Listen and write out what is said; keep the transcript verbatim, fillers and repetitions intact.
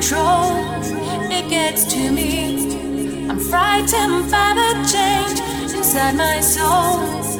control, it gets to me. I'm frightened by the change inside my soul.